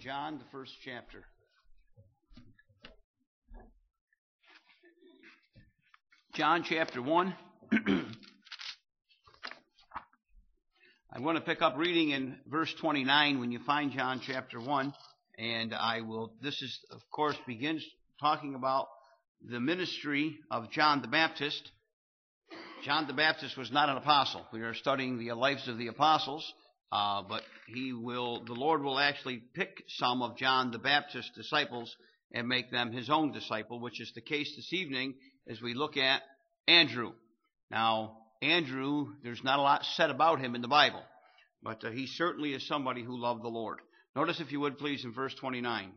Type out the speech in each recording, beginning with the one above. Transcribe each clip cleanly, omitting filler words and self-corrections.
John, the first chapter. John chapter 1. I'm going to pick up reading in verse 29 when you find John chapter 1. And this is, of course, begins talking about the ministry of John the Baptist. John the Baptist was not an apostle. We are studying the lives of the apostles, but the Lord will actually pick some of John the Baptist's disciples and make them his own disciple, which is the case this evening as we look at Andrew. Now, Andrew, there's not a lot said about him in the Bible, but he certainly is somebody who loved the Lord. Notice, if you would, please, in verse 29.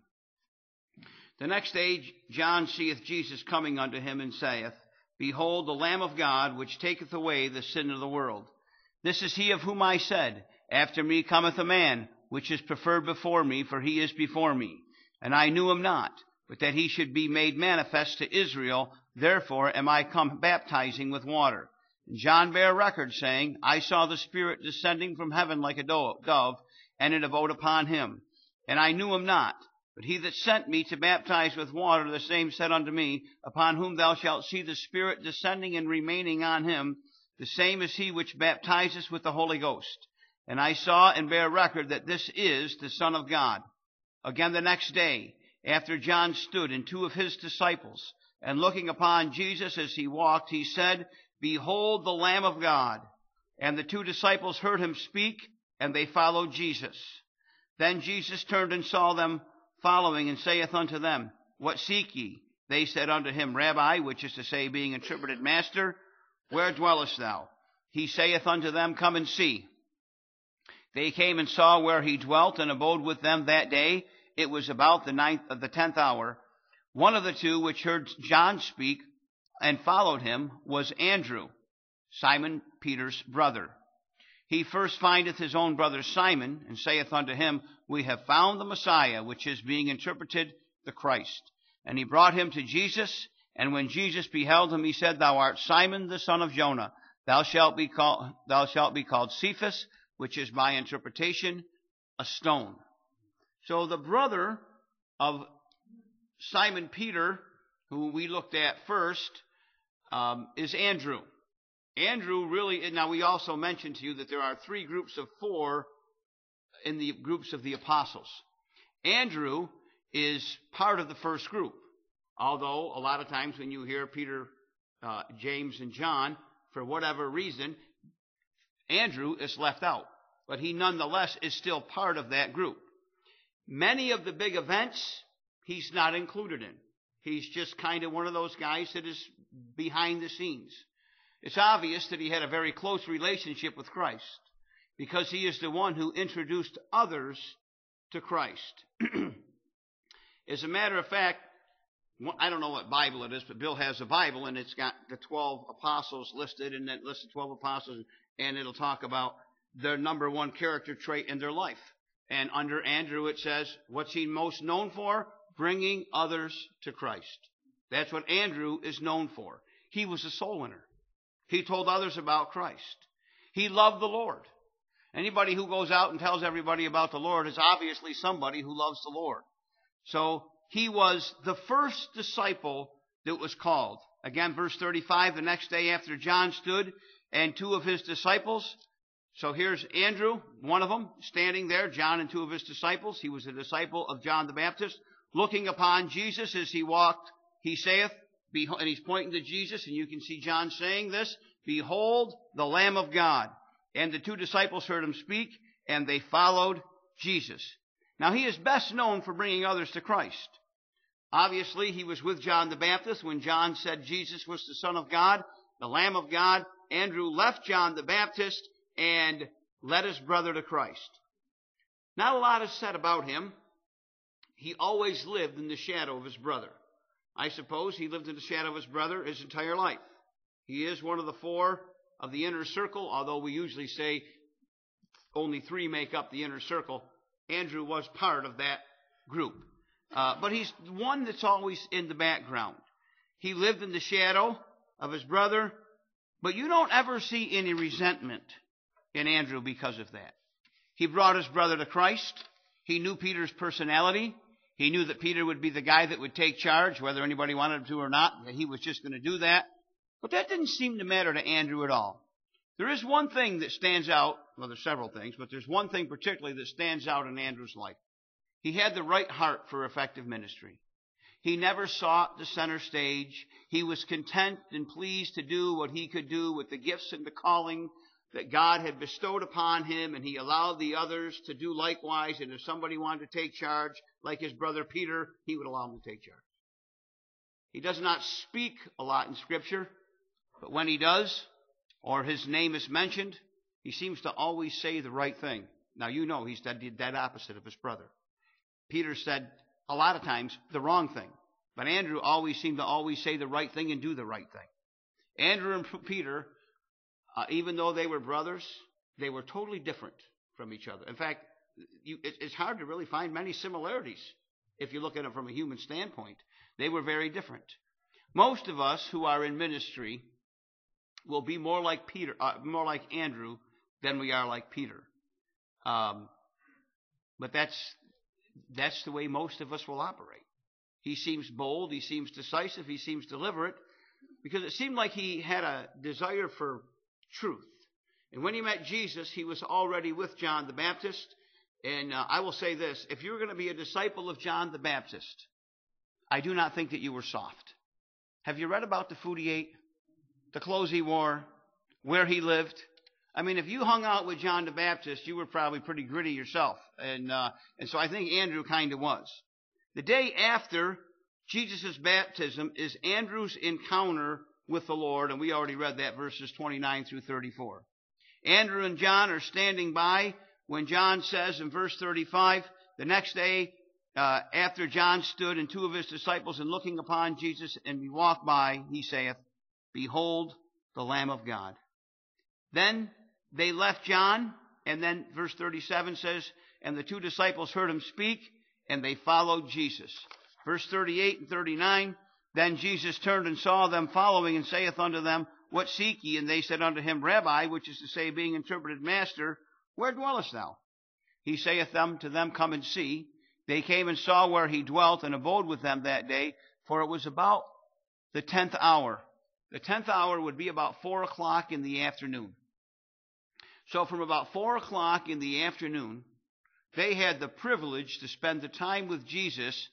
The next day John seeth Jesus coming unto him, and saith, Behold, the Lamb of God, which taketh away the sin of the world. This is he of whom I said, After me cometh a man, which is preferred before me, for he is before me. And I knew him not, but that he should be made manifest to Israel. Therefore am I come baptizing with water. And John bare record, saying, I saw the Spirit descending from heaven like a dove, and it abode upon him. And I knew him not. But he that sent me to baptize with water, the same said unto me, Upon whom thou shalt see the Spirit descending and remaining on him, the same is he which baptizeth with the Holy Ghost. And I saw and bare record that this is the Son of God. Again the next day, after John stood, and two of his disciples, and looking upon Jesus as he walked, he said, Behold the Lamb of God. And the two disciples heard him speak, and they followed Jesus. Then Jesus turned and saw them following, and saith unto them, What seek ye? They said unto him, Rabbi, which is to say, being interpreted, Master, where dwellest thou? He saith unto them, Come and see. They came and saw where he dwelt, and abode with them that day. It was about the 10th hour. One of the two which heard John speak and followed him was Andrew, Simon Peter's brother. He first findeth his own brother Simon, and saith unto him, We have found the Messiah, which is being interpreted the Christ. And he brought him to Jesus, and when Jesus beheld him, he said, Thou art Simon the son of Jonah. Thou shalt be called Cephas, which is by interpretation a stone. So the brother of Simon Peter, who we looked at first, is Andrew. Andrew really, now we also mentioned to you that there are three groups of four in the groups of the apostles. Andrew is part of the first group, although a lot of times when you hear Peter, James, and John, for whatever reason, Andrew is left out. But he nonetheless is still part of that group. Many of the big events, he's not included in. He's just kind of one of those guys that is behind the scenes. It's obvious that he had a very close relationship with Christ, because he is the one who introduced others to Christ. As a matter of fact, I don't know what Bible it is, but Bill has a Bible, and it's got the 12 apostles listed, and it lists the 12 apostles, and it'll talk about their number one character trait in their life. And under Andrew it says, what's he most known for? Bringing others to Christ. That's what Andrew is known for. He was a soul winner. He told others about Christ. He loved the Lord. Anybody who goes out and tells everybody about the Lord is obviously somebody who loves the Lord. So he was the first disciple that was called. Again, verse 35, the next day after John stood, and two of his disciples. So here's Andrew, one of them, standing there, John and two of his disciples. He was a disciple of John the Baptist. Looking upon Jesus as he walked, he saith, and he's pointing to Jesus, and you can see John saying this, Behold the Lamb of God. And the two disciples heard him speak, and they followed Jesus. Now he is best known for bringing others to Christ. Obviously, he was with John the Baptist when John said Jesus was the Son of God, the Lamb of God. Andrew left John the Baptist and led his brother to Christ. Not a lot is said about him. He always lived in the shadow of his brother. I suppose he lived in the shadow of his brother his entire life. He is one of the four of the inner circle, although we usually say only three make up the inner circle. Andrew was part of that group. But he's one that's always in the background. He lived in the shadow of his brother, but you don't ever see any resentment in Andrew because of that. He brought his brother to Christ. He knew Peter's personality. He knew that Peter would be the guy that would take charge, whether anybody wanted him to or not, that he was just going to do that. But that didn't seem to matter to Andrew at all. There is one thing that stands out. Well, there's several things, but there's one thing particularly that stands out in Andrew's life. He had the right heart for effective ministry. He never sought the center stage. He was content and pleased to do what he could do with the gifts and the calling that God had bestowed upon him, and he allowed the others to do likewise. And if somebody wanted to take charge, like his brother Peter, he would allow him to take charge. He does not speak a lot in Scripture, but when he does, or his name is mentioned, he seems to always say the right thing. Now, you know he's the dead opposite of his brother. Peter said a lot of times the wrong thing, but Andrew always seemed to always say the right thing and do the right thing. Andrew and Peter, even though they were brothers, they were totally different from each other. In fact, it's hard to really find many similarities if you look at it from a human standpoint. They were very different. Most of us who are in ministry will be more like Andrew than we are like Peter. But that's the way most of us will operate. He seems bold, he seems decisive, he seems deliberate, because it seemed like he had a desire for truth. And when he met Jesus, he was already with John the Baptist. And I will say this, if you're going to be a disciple of John the Baptist, I do not think that you were soft. Have you read about the food he ate, the clothes he wore, where he lived? I mean, if you hung out with John the Baptist, you were probably pretty gritty yourself. And so I think Andrew kind of was. The day after Jesus' baptism is Andrew's encounter with the Lord, and we already read that, verses 29 through 34. Andrew and John are standing by when John says in verse 35, the next day after John stood and two of his disciples, and looking upon Jesus, and we walked by, he saith, Behold the Lamb of God. Then they left John, and then verse 37 says, and the two disciples heard him speak, and they followed Jesus. Verse 38 and 39, then Jesus turned and saw them following, and saith unto them, What seek ye? And they said unto him, Rabbi, which is to say, being interpreted, Master, where dwellest thou? He saith to them, Come and see. They came and saw where he dwelt, and abode with them that day, for it was about the 10th hour. The 10th hour would be about 4 o'clock in the afternoon. So from about 4 o'clock in the afternoon, they had the privilege to spend the time with Jesus,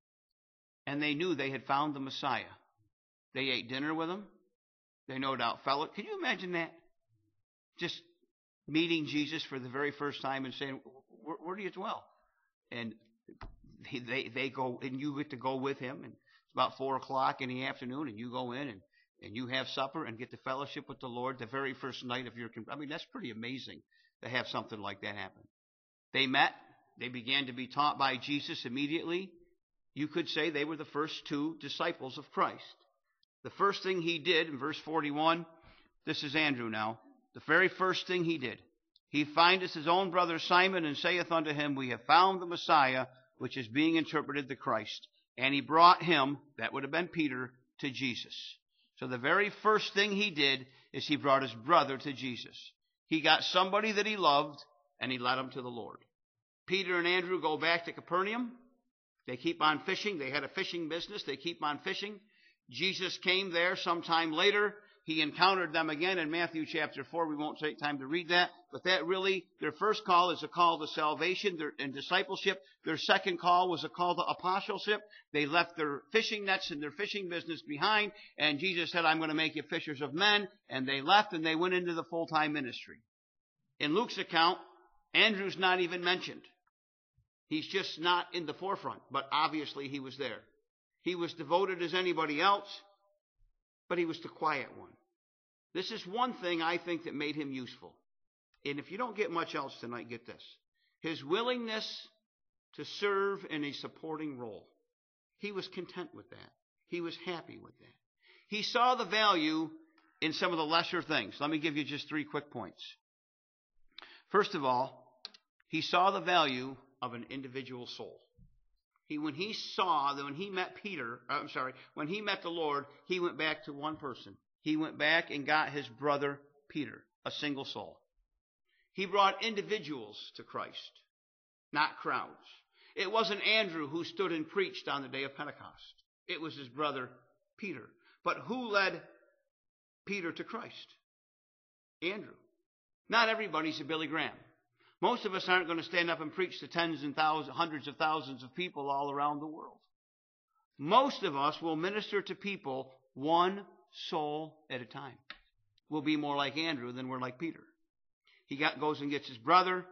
and they knew they had found the Messiah. They ate dinner with him. They no doubt fellowed. Can you imagine that? Just meeting Jesus for the very first time and saying, where do you dwell? And they go, and you get to go with him, and it's about 4 o'clock in the afternoon, and you go in and you have supper and get to fellowship with the Lord the very first night of your... I mean, that's pretty amazing to have something like that happen. They met. They began to be taught by Jesus immediately. You could say they were the first two disciples of Christ. The first thing he did, in verse 41, this is Andrew now, the very first thing he did, he findeth his own brother Simon, and saith unto him, We have found the Messiah, which is being interpreted the Christ. And he brought him, that would have been Peter, to Jesus. So the very first thing he did is he brought his brother to Jesus. He got somebody that he loved, and he led him to the Lord. Peter and Andrew go back to Capernaum. They keep on fishing. They had a fishing business. They keep on fishing. Jesus came there sometime later. He encountered them again in Matthew chapter 4. We won't take time to read that. But that really, their first call is a call to salvation and discipleship. Their second call was a call to apostleship. They left their fishing nets and their fishing business behind. And Jesus said, I'm going to make you fishers of men. And they left and they went into the full-time ministry. In Luke's account, Andrew's not even mentioned. He's just not in the forefront. But obviously he was there. He was devoted as anybody else, but he was the quiet one. This is one thing I think that made him useful. And if you don't get much else tonight, get this. His willingness to serve in a supporting role. He was content with that. He was happy with that. He saw the value in some of the lesser things. Let me give you just 3 quick points. First of all, he saw the value of an individual soul. When he met the Lord, he went back to one person. He went back and got his brother Peter, a single soul. He brought individuals to Christ. not crowds. It wasn't Andrew who stood and preached on the day of Pentecost. It was his brother Peter. But who led Peter to Christ? Andrew. Not everybody's a Billy Graham. Most of us aren't going to stand up and preach to tens and thousands, hundreds of thousands of people all around the world. Most of us will minister to people one soul at a time. We'll be more like Andrew than we're like Peter. He goes and gets his brother.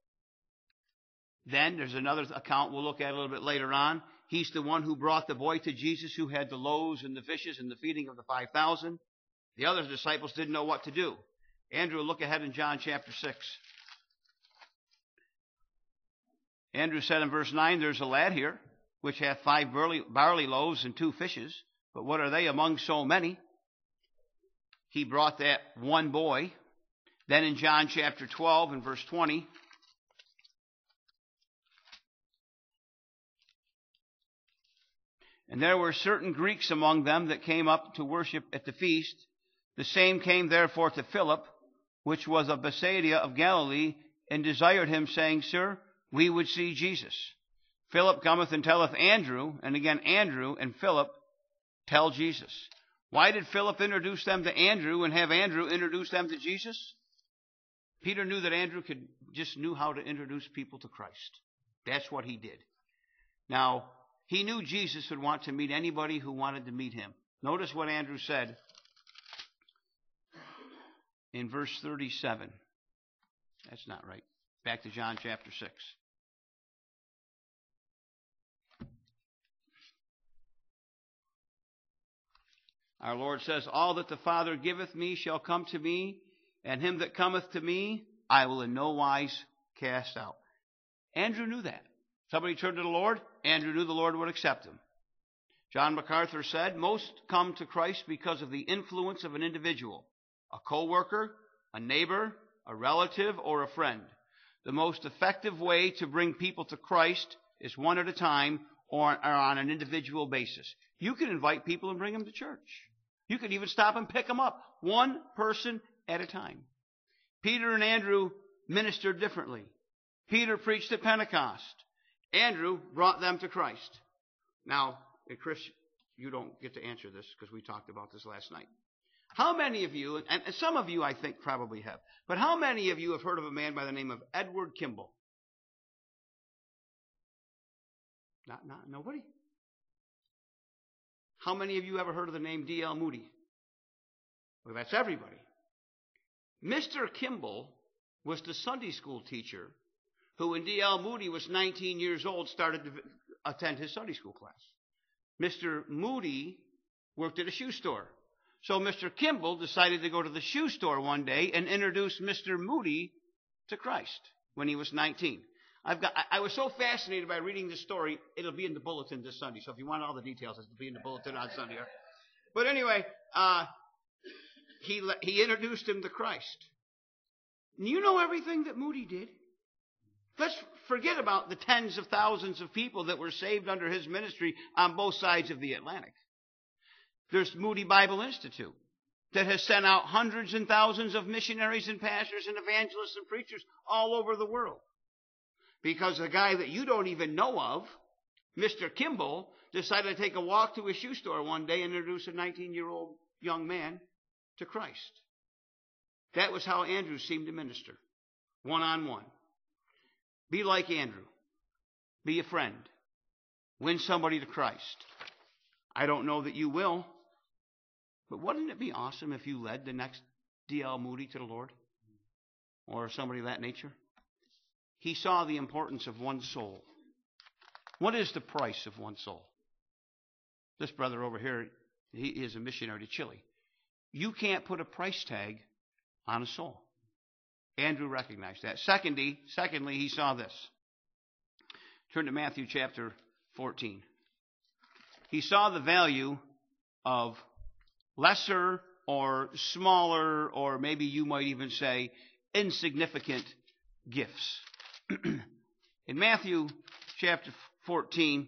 Then there's another account we'll look at a little bit later on. He's the one who brought the boy to Jesus who had the loaves and the fishes and the feeding of the 5,000. The other disciples didn't know what to do. Andrew, look ahead in John chapter 6. Andrew said in verse 9, there's a lad here, which hath 5 barley loaves and 2 fishes. But what are they among so many? He brought that one boy. Then in John chapter 12 and verse 20, and there were certain Greeks among them that came up to worship at the feast. The same came therefore to Philip, which was of Bethsaida of Galilee, and desired him, saying, Sir, we would see Jesus. Philip cometh and telleth Andrew, and again Andrew and Philip tell Jesus. Why did Philip introduce them to Andrew and have Andrew introduce them to Jesus? Peter knew that Andrew just knew how to introduce people to Christ. That's what he did. Now, he knew Jesus would want to meet anybody who wanted to meet him. Notice what Andrew said in verse 37. That's not right. Back to John chapter 6. Our Lord says, all that the Father giveth me shall come to me, and him that cometh to me I will in no wise cast out. Andrew knew that. Somebody turned to the Lord, Andrew knew the Lord would accept him. John MacArthur said, most come to Christ because of the influence of an individual, a co-worker, a neighbor, a relative, or a friend. The most effective way to bring people to Christ is one at a time or on an individual basis. You can invite people and bring them to church. You can even stop and pick them up, one person at a time. Peter and Andrew ministered differently. Peter preached at Pentecost. Andrew brought them to Christ. Now, Chris, you don't get to answer this because we talked about this last night. How many of you, and some of you I think probably have, but how many of you have heard of a man by the name of Edward Kimball? Nobody? How many of you ever heard of the name D.L. Moody? Well, that's everybody. Mr. Kimball was the Sunday school teacher who, when D.L. Moody was 19 years old, started to attend his Sunday school class. Mr. Moody worked at a shoe store. So Mr. Kimball decided to go to the shoe store one day and introduce Mr. Moody to Christ when he was 19. I was so fascinated by reading this story, it'll be in the bulletin this Sunday. So if you want all the details, it'll be in the bulletin on Sunday. But anyway, he introduced him to Christ. And you know everything that Moody did? Let's forget about the tens of thousands of people that were saved under his ministry on both sides of the Atlantic. There's Moody Bible Institute that has sent out hundreds and thousands of missionaries and pastors and evangelists and preachers all over the world. Because a guy that you don't even know of, Mr. Kimball, decided to take a walk to a shoe store one day and introduce a 19-year-old young man to Christ. That was how Andrew seemed to minister, one-on-one. Be like Andrew. Be a friend. Win somebody to Christ. I don't know that you will, but wouldn't it be awesome if you led the next D.L. Moody to the Lord? Or somebody of that nature? He saw the importance of one soul. What is the price of one soul? This brother over here, he is a missionary to Chile. You can't put a price tag on a soul. Andrew recognized that. Secondly, he saw this. Turn to Matthew chapter 14. He saw the value of lesser or smaller, or maybe you might even say insignificant gifts. In Matthew chapter 14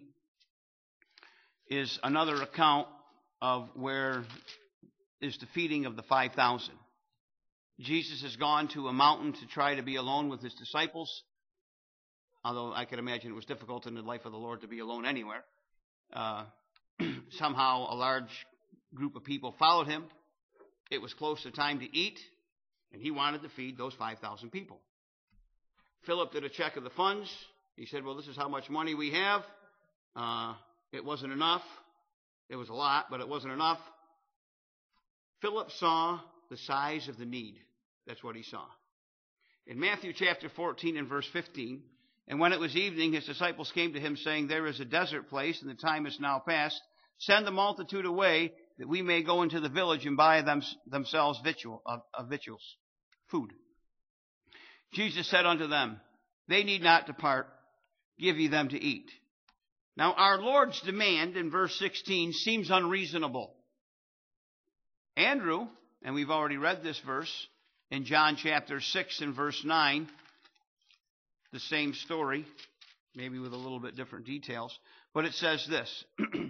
is another account of where is the feeding of the 5,000. Jesus has gone to a mountain to try to be alone with his disciples. although I could imagine it was difficult in the life of the Lord to be alone anywhere. Somehow a large group of people followed him. It was close to time to eat, and he wanted to feed those 5,000 people. Philip did a check of the funds. He said, well, this is how much money we have. It wasn't enough. It was a lot, but it wasn't enough. Philip saw the size of the need. That's what he saw. In Matthew chapter 14 and verse 15, and when it was evening, his disciples came to him, saying, there is a desert place, and the time is now past. Send the multitude away, that we may go into the village and buy themselves victuals, food. Jesus said unto them, they need not depart. Give ye them to eat. Now, our Lord's demand in verse 16 seems unreasonable. Andrew, and we've already read this verse in John chapter 6 and verse 9, the same story, maybe with a little bit different details, but it says this.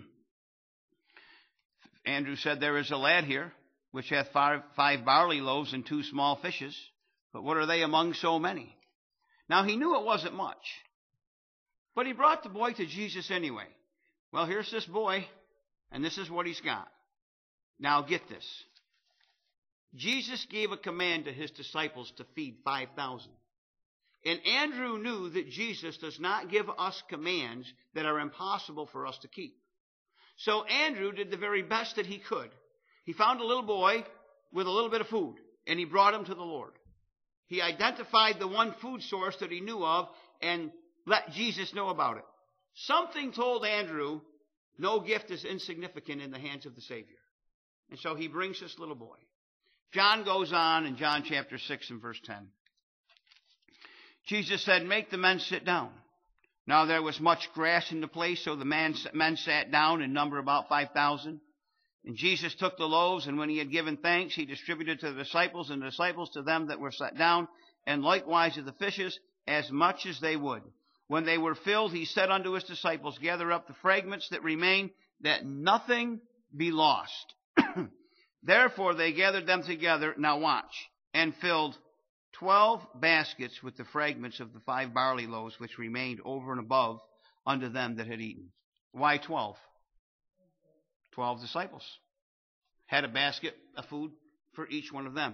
Andrew said, there is a lad here, which hath five barley loaves and 2 small fishes, but what are they among so many? Now, he knew it wasn't much, but he brought the boy to Jesus anyway. Well, here's this boy, and this is what he's got. Now, get this. Jesus gave a command to his disciples to feed 5,000. And Andrew knew that Jesus does not give us commands that are impossible for us to keep. So Andrew did the very best that he could. He found a little boy with a little bit of food, and he brought him to the Lord. He identified the one food source that he knew of and let Jesus know about it. Something told Andrew, no gift is insignificant in the hands of the Savior. And so he brings this little boy. John goes on in John chapter 6 and verse 10. Jesus said, make the men sit down. Now there was much grass in the place, so the men sat down, in number about 5,000. And Jesus took the loaves, and when he had given thanks, he distributed to the disciples, and the disciples to them that were sat down, and likewise of the fishes, as much as they would. When they were filled, he said unto his disciples, gather up the fragments that remain, that nothing be lost. Therefore they gathered them together, now watch, and filled 12 baskets with the fragments of the 5 barley loaves which remained over and above unto them that had eaten. Why 12? 12 disciples had a basket of food for each one of them.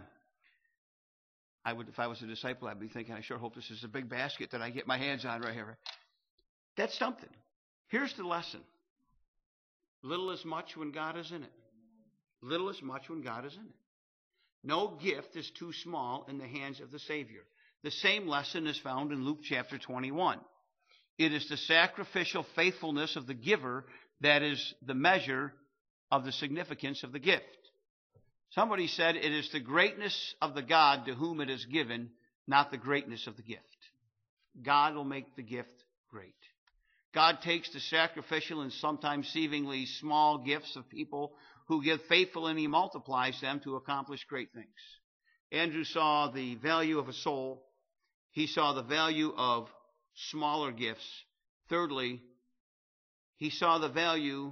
If I was a disciple, I'd be thinking, I sure hope this is a big basket that I get my hands on right here. That's something. Here's the lesson. Little is much when God is in it. Little is much when God is in it. No gift is too small in the hands of the Savior. The same lesson is found in Luke chapter 21. It is the sacrificial faithfulness of the giver that is the measure of the significance of the gift. Somebody said it is the greatness of the God to whom it is given, not the greatness of the gift. God will make the gift great. God takes the sacrificial and sometimes seemingly small gifts of people who give faithful, and he multiplies them to accomplish great things. Andrew saw the value of a soul. He saw the value of smaller gifts. Thirdly, he saw the value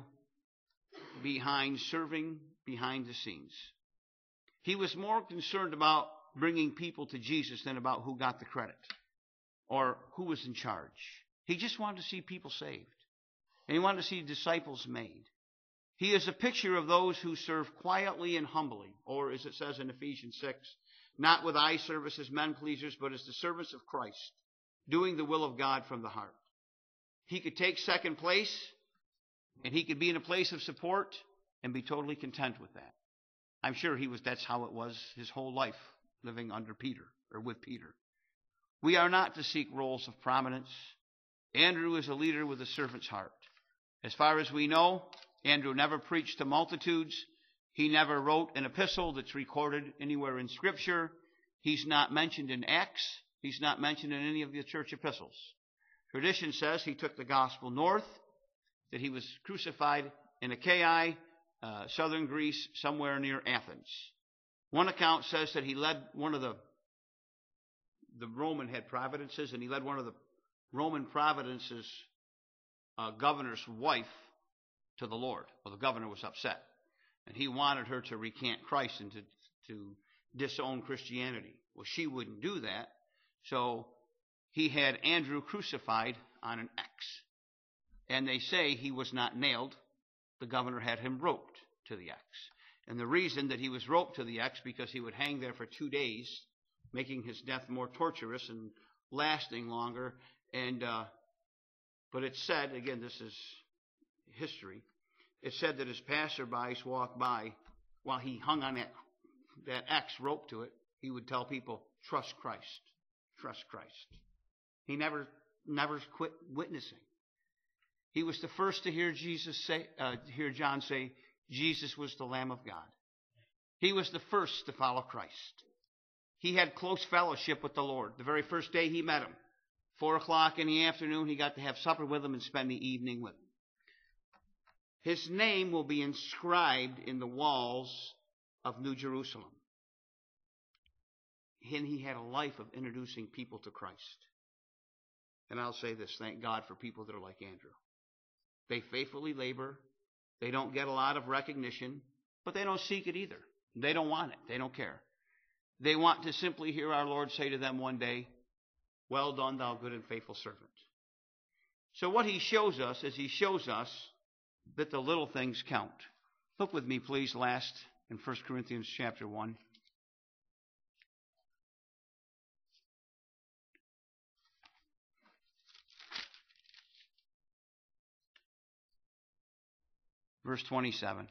behind serving behind the scenes. He was more concerned about bringing people to Jesus than about who got the credit or who was in charge. He just wanted to see people saved. And he wanted to see disciples made. He is a picture of those who serve quietly and humbly, or as it says in Ephesians 6, not with eye service as men pleasers, but as the servants of Christ, doing the will of God from the heart. He could take second place, and he could be in a place of support and be totally content with that. I'm sure that's how it was his whole life, living under Peter, or with Peter. We are not to seek roles of prominence. Andrew is a leader with a servant's heart. As far as we know, Andrew never preached to multitudes. He never wrote an epistle that's recorded anywhere in Scripture. He's not mentioned in Acts. He's not mentioned in any of the church epistles. Tradition says he took the gospel north, that he was crucified in Achaia, southern Greece, somewhere near Athens. One account says that he led one of the Roman had providences, and he led one of the Roman providences' governor's wife to the Lord. Well, the governor was upset, and he wanted her to recant Christ and to disown Christianity. Well, she wouldn't do that, so he had Andrew crucified on an X. And they say he was not nailed. The governor had him roped to the X. And the reason that he was roped to the X, because he would hang there for 2 days, making his death more torturous and lasting longer. And but it said, again, this is history, it said that as passerbys walked by, while he hung on that X rope to it, he would tell people, trust Christ, trust Christ. He never quit witnessing. He was the first to hear John say, Jesus was the Lamb of God. He was the first to follow Christ. He had close fellowship with the Lord. The very first day he met him, 4 o'clock in the afternoon, he got to have supper with him and spend the evening with him. His name will be inscribed in the walls of New Jerusalem. And he had a life of introducing people to Christ. And I'll say this, thank God for people that are like Andrew. They faithfully labor. They don't get a lot of recognition, but they don't seek it either. They don't want it. They don't care. They want to simply hear our Lord say to them one day, well done, thou good and faithful servant. So what he shows us is he shows us that the little things count. Look with me, please, last in 1 Corinthians chapter 1. Verse 27.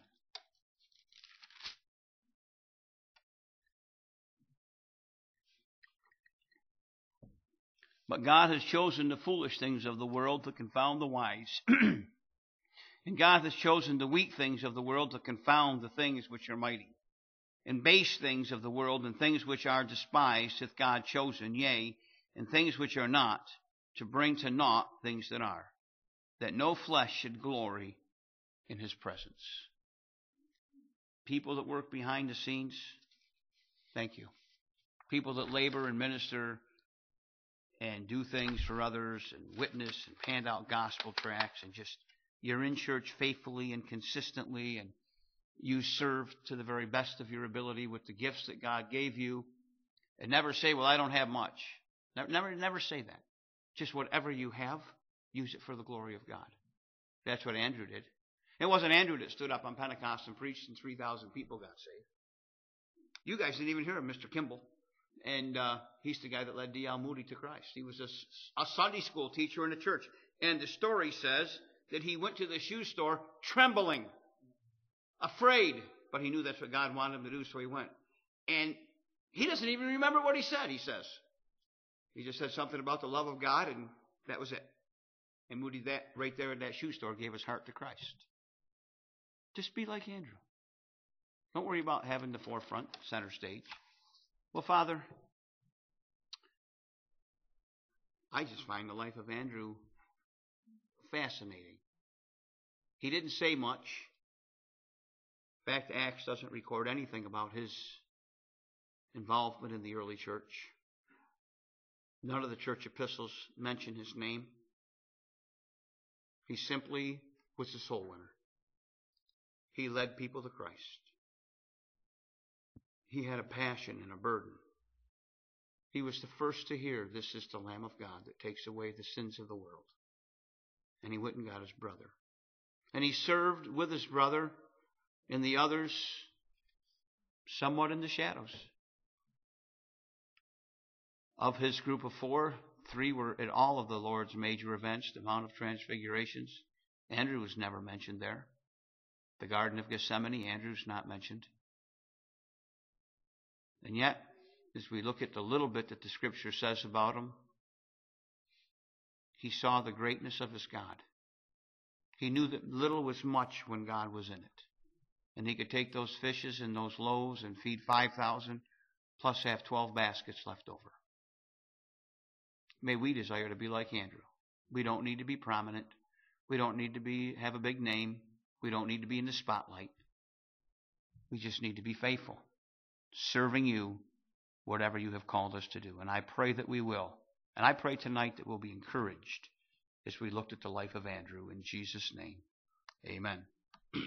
But God has chosen the foolish things of the world to confound the wise. And God has chosen the weak things of the world to confound the things which are mighty. And base things of the world and things which are despised hath God chosen, yea, and things which are not, to bring to naught things that are, that no flesh should glory in his presence. People that work behind the scenes, thank you. People that labor and minister and do things for others and witness and hand out gospel tracts and just, you're in church faithfully and consistently and you serve to the very best of your ability with the gifts that God gave you. And never say, well, I don't have much. Never say that. Just whatever you have, use it for the glory of God. That's what Andrew did. It wasn't Andrew that stood up on Pentecost and preached and 3,000 people got saved. You guys didn't even hear of Mr. Kimball. And he's the guy that led D.L. Moody to Christ. He was a Sunday school teacher in a church. And the story says that he went to the shoe store trembling, afraid. But he knew that's what God wanted him to do, so he went. And he doesn't even remember what he said, he says. He just said something about the love of God, and that was it. And Moody, that right there at that shoe store, gave his heart to Christ. Just be like Andrew. Don't worry about having the forefront, center stage. Well, Father, I just find the life of Andrew fascinating. He didn't say much. In fact, Acts doesn't record anything about his involvement in the early church. None of the church epistles mention his name. He simply was a soul winner. He led people to Christ. He had a passion and a burden. He was the first to hear, this is the Lamb of God that takes away the sins of the world. And he went and got his brother. And he served with his brother and the others somewhat in the shadows. Of his group of 4, 3 were at all of the Lord's major events, the Mount of Transfigurations. Andrew was never mentioned there. The Garden of Gethsemane, Andrew's not mentioned. And yet, as we look at the little bit that the Scripture says about him, he saw the greatness of his God. He knew that little was much when God was in it. And he could take those fishes and those loaves and feed 5,000, plus have 12 baskets left over. May we desire to be like Andrew. We don't need to be prominent. We don't need to have a big name. We don't need to be in the spotlight. We just need to be faithful, serving you whatever you have called us to do. And I pray that we will. And I pray tonight that we'll be encouraged as we looked at the life of Andrew. In Jesus' name, amen.